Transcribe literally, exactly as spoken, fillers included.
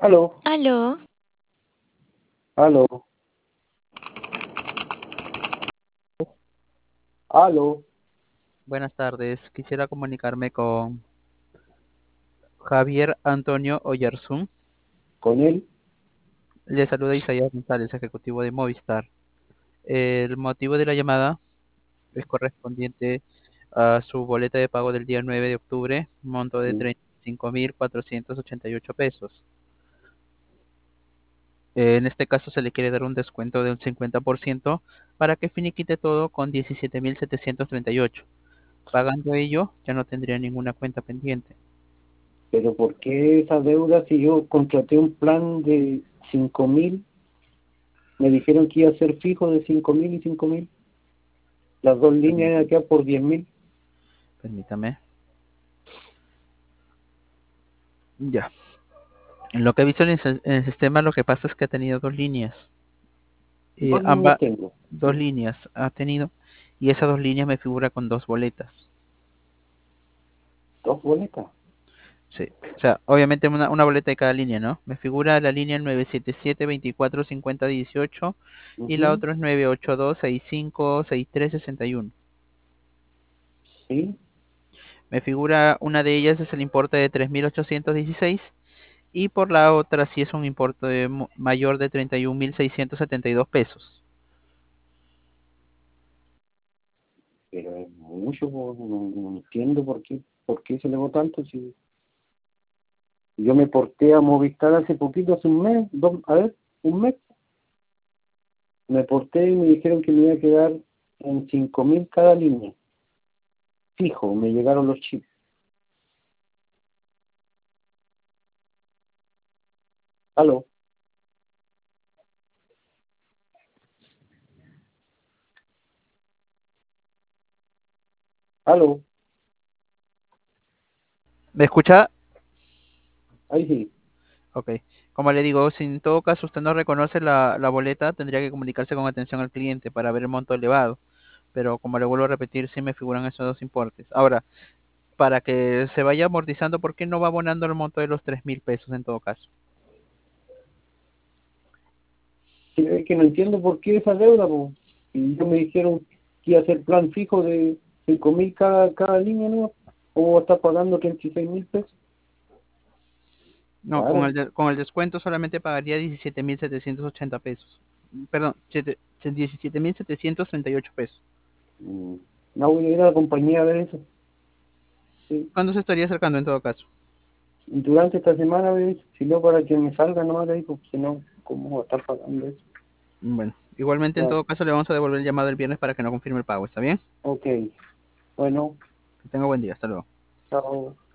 Aló, Aló, aló, aló, Buenas tardes, quisiera comunicarme con Javier Antonio Oyarzún. con él. Le saluda Isaías González, ejecutivo de Movistar. El motivo de la llamada es correspondiente a su boleta de pago del día nueve de octubre, monto de Sí, treinta y cinco mil cuatrocientos ochenta y ocho pesos. En este caso se le quiere dar un descuento de un cincuenta por ciento para que finiquite todo con diecisiete mil setecientos treinta y ocho. Pagando ello, ya no tendría ninguna cuenta pendiente. pero ¿por qué esa deuda si yo contraté un plan de cinco mil? Me dijeron que iba a ser fijo de cinco mil y cinco mil. Las dos líneas eran acá por diez mil. Permítame. Ya. En lo que he visto en el, sis- en el sistema, lo que pasa es que ha tenido dos líneas. Y Dos líneas ambas, tengo. dos líneas ha tenido, y esas dos líneas me figura con dos boletas. Dos boletas. Sí. O sea, obviamente una, una boleta de cada línea, ¿no? Me figura la línea nueve siete siete veinticuatro cincuenta dieciocho y la Ujú. otra es nueve ocho dos sesenta y cinco sesenta y tres sesenta y uno. Sí, Me figura una de ellas es el importe de tres mil ochocientos dieciséis y por la otra sí es un importe de mo- mayor de treinta y un mil seiscientos setenta y dos pesos. pero es mucho, po, no, no entiendo por qué, por qué se elevó tanto. Si yo me porté a Movistar hace poquito, hace un mes, dos, a ver, un mes, me porté y me dijeron que me iba a quedar en cinco mil cada línea. Fijo, me llegaron los chips. Aló, aló, ¿Me escucha? ahí sí. Ok. Como le digo, si en todo caso usted no reconoce la, la boleta, tendría que comunicarse con atención al cliente para ver el monto elevado. Pero como le vuelvo a repetir, sí me figuran esos dos importes. Ahora, para que se vaya amortizando, ¿por qué no va abonando el monto de los tres mil pesos en todo caso? Sí, es que no entiendo por qué esa deuda, po. Y yo me dijeron que iba a ser plan fijo de cinco mil cada, cada línea, ¿no? ¿O está pagando treinta y seis mil pesos? No, con Claro. el, de- con el descuento solamente pagaría diecisiete mil setecientos ochenta pesos. Perdón, diecisiete mil setecientos treinta y ocho pesos. Mm, No voy a ir a la compañía a ver eso. Sí. ¿Cuándo se estaría acercando en todo caso? Durante esta semana, ¿ves? Si no, para que me salga nomás de ahí, porque si no, ¿cómo voy a estar pagando eso? Bueno, igualmente en Claro. todo caso le vamos a devolver el llamado el viernes para que no confirme el pago, ¿está bien? Ok. Bueno, Que tenga buen día, hasta luego. chao.